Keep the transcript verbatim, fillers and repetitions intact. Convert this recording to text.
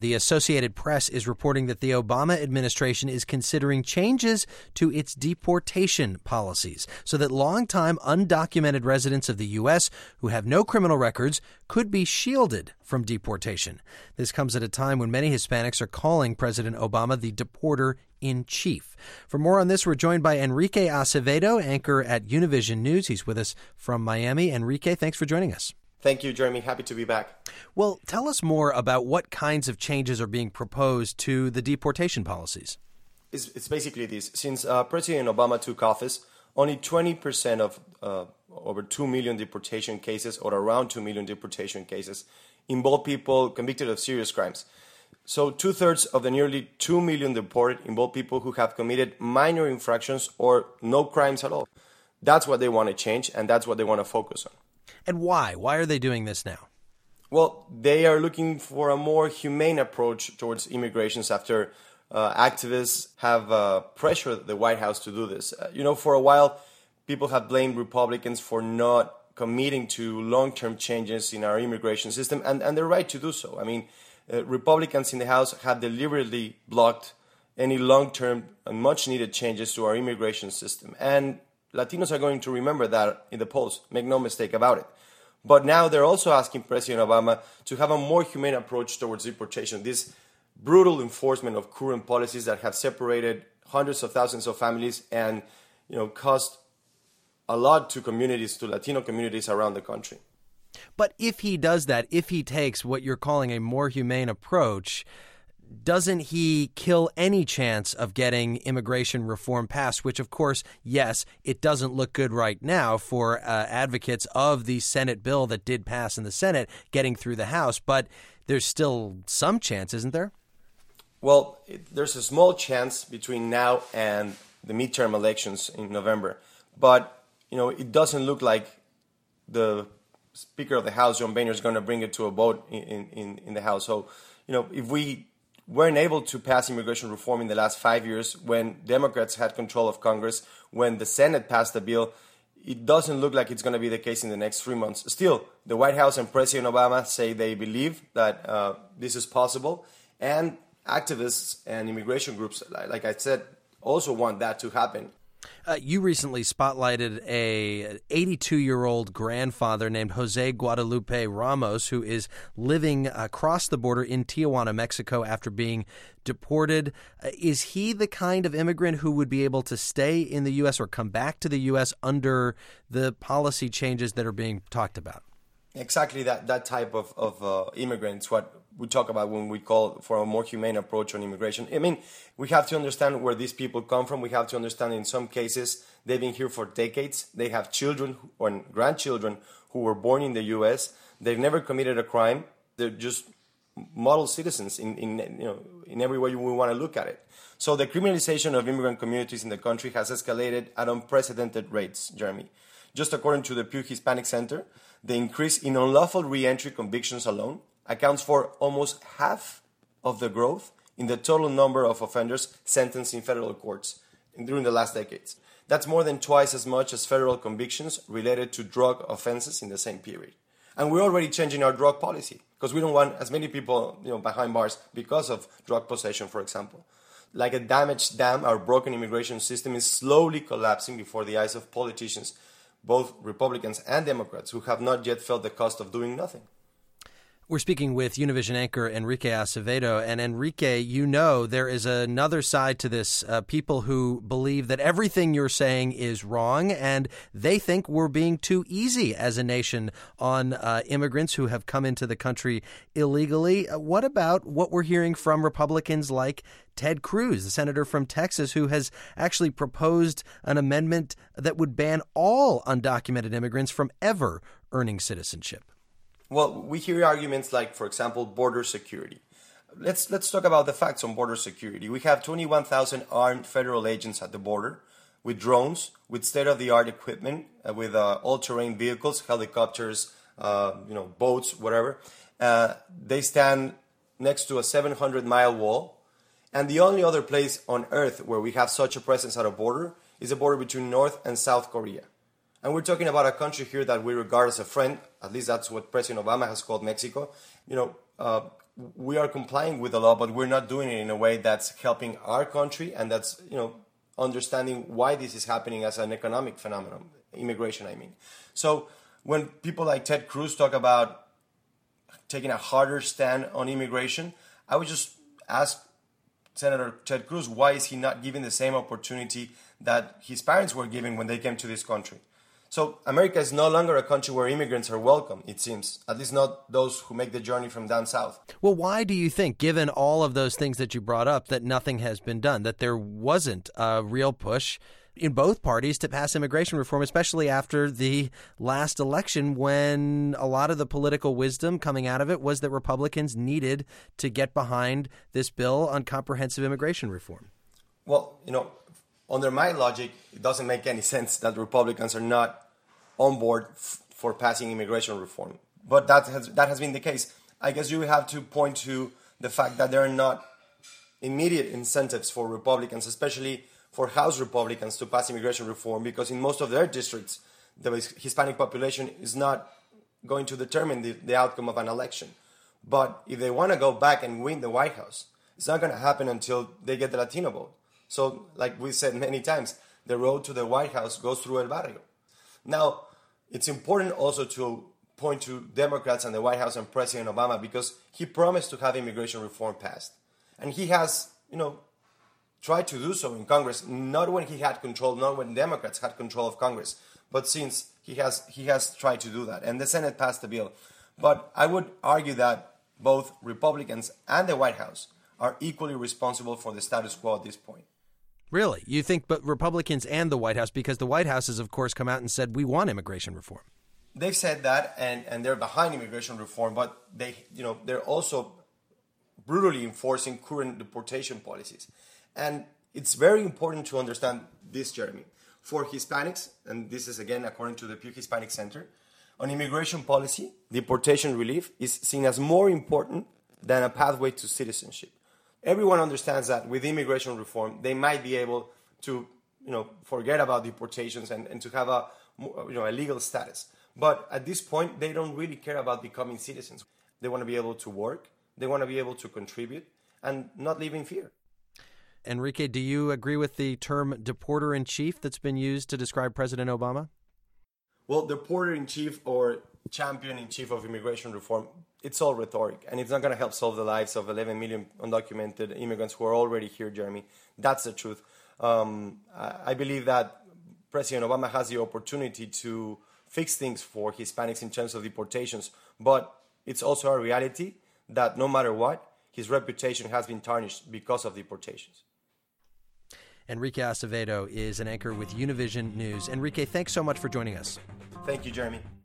The Associated Press is reporting that the Obama administration is considering changes to its deportation policies so that longtime undocumented residents of the U S who have no criminal records could be shielded from deportation. This comes at a time when many Hispanics are calling President Obama the deporter in chief. For more on this, we're joined by Enrique Acevedo, anchor at Univision News. He's with us from Miami. Enrique, thanks for joining us. Thank you, Jeremy. Happy to be back. Well, tell us more about what kinds of changes are being proposed to the deportation policies. It's, it's basically this. Since uh, President Obama took office, only twenty percent of uh, over two million deportation cases, or around two million deportation cases, involve people convicted of serious crimes. So two-thirds of the nearly two million deported involve people who have committed minor infractions or no crimes at all. That's what they want to change, and that's what they want to focus on. And why? Why are they doing this now? Well, they are looking for a more humane approach towards immigrations after uh, activists have uh, pressured the White House to do this. Uh, you know, for a while, people have blamed Republicans for not committing to long-term changes in our immigration system, and, and they're right to do so. I mean, uh, Republicans in the House have deliberately blocked any long-term and much-needed changes to our immigration system. And Latinos are going to remember that in the polls, make no mistake about it. But now they're also asking President Obama to have a more humane approach towards deportation. This brutal enforcement of current policies that have separated hundreds of thousands of families and, you know, caused a lot to communities, to Latino communities around the country. But if he does that, if he takes what you're calling a more humane approach, doesn't he kill any chance of getting immigration reform passed, which, of course, yes, it doesn't look good right now for uh, advocates of the Senate bill that did pass in the Senate getting through the House, but there's still some chance, isn't there? Well, it, there's a small chance between now and the midterm elections in November, but, you know, it doesn't look like the Speaker of the House, John Boehner, is going to bring it to a vote in, in, in the House. So, you know, if we weren't able to pass immigration reform in the last five years when Democrats had control of Congress, when the Senate passed the bill, it doesn't look like it's going to be the case in the next three months. Still, the White House and President Obama say they believe that uh, this is possible, and activists and immigration groups, like I said, also want that to happen. Uh, you recently spotlighted a eighty-two-year-old grandfather named Jose Guadalupe Ramos, who is living across the border in Tijuana, Mexico, after being deported. Uh, is he the kind of immigrant who would be able to stay in the U S or come back to the U S under the policy changes that are being talked about? Exactly that, that type of, of uh, immigrants, what we talk about when we call for a more humane approach on immigration. I mean, we have to understand where these people come from. We have to understand in some cases they've been here for decades. They have children or grandchildren who were born in the U S. They've never committed a crime. They're just model citizens in, in, you know, in every way we want to look at it. So the criminalization of immigrant communities in the country has escalated at unprecedented rates, Jeremy. Just according to the Pew Hispanic Center, the increase in unlawful re-entry convictions alone accounts for almost half of the growth in the total number of offenders sentenced in federal courts during the last decades. That's more than twice as much as federal convictions related to drug offenses in the same period. And we're already changing our drug policy because we don't want as many people, you know, behind bars because of drug possession, for example. Like a damaged dam, our broken immigration system is slowly collapsing before the eyes of politicians, both Republicans and Democrats, who have not yet felt the cost of doing nothing. We're speaking with Univision anchor Enrique Acevedo. And Enrique, you know there is another side to this, uh, people who believe that everything you're saying is wrong, and they think we're being too easy as a nation on uh, immigrants who have come into the country illegally. Uh, what about what we're hearing from Republicans like Ted Cruz, the senator from Texas, who has actually proposed an amendment that would ban all undocumented immigrants from ever earning citizenship? Well, we hear arguments like, for example, border security. Let's let's talk about the facts on border security. We have twenty-one thousand armed federal agents at the border with drones, with state-of-the-art equipment, uh, with uh, all-terrain vehicles, helicopters, uh, you know, boats, whatever. Uh, they stand next to a seven hundred mile wall. And the only other place on earth where we have such a presence at a border is the border between North and South Korea. And we're talking about a country here that we regard as a friend. At least that's what President Obama has called Mexico. You know, uh, we are complying with the law, but we're not doing it in a way that's helping our country, and that's, you know, understanding why this is happening as an economic phenomenon, immigration, I mean. So when people like Ted Cruz talk about taking a harder stand on immigration, I would just ask Senator Ted Cruz, why is he not giving the same opportunity that his parents were given when they came to this country? So America is no longer a country where immigrants are welcome, it seems, at least not those who make the journey from down south. Well, why do you think, given all of those things that you brought up, that nothing has been done, that there wasn't a real push in both parties to pass immigration reform, especially after the last election, when a lot of the political wisdom coming out of it was that Republicans needed to get behind this bill on comprehensive immigration reform? Well, you know, under my logic, it doesn't make any sense that Republicans are not on board f- for passing immigration reform. But that has, that has been the case. I guess you have to point to the fact that there are not immediate incentives for Republicans, especially for House Republicans, to pass immigration reform, because in most of their districts, the Hispanic population is not going to determine the, the outcome of an election. But if they want to go back and win the White House, it's not going to happen until they get the Latino vote. So, like we said many times, the road to the White House goes through El Barrio. Now, it's important also to point to Democrats and the White House and President Obama, because he promised to have immigration reform passed. And he has, you know, tried to do so in Congress, not when he had control, not when Democrats had control of Congress, but since he has he has tried to do that. And the Senate passed the bill. But I would argue that both Republicans and the White House are equally responsible for the status quo at this point. Really? You think but Republicans and the White House, because the White House has, of course, come out and said we want immigration reform. They've said that, and, and they're behind immigration reform, but they, you know, they're also brutally enforcing current deportation policies. And it's very important to understand this, Jeremy. For Hispanics, and this is again according to the Pew Hispanic Center, on immigration policy, deportation relief is seen as more important than a pathway to citizenship. Everyone understands that with immigration reform, they might be able to, you know, forget about deportations and, and to have a, you know, a legal status. But at this point, they don't really care about becoming citizens. They want to be able to work, they want to be able to contribute, and not live in fear. Enrique, do you agree with the term deporter-in-chief that's been used to describe President Obama? Well, deporter-in-chief or champion-in-chief of immigration reform, it's all rhetoric, and it's not going to help solve the lives of eleven million undocumented immigrants who are already here, Jeremy. That's the truth. Um, I believe that President Obama has the opportunity to fix things for Hispanics in terms of deportations, but it's also a reality that no matter what, his reputation has been tarnished because of deportations. Enrique Acevedo is an anchor with Univision News. Enrique, thanks so much for joining us. Thank you, Jeremy.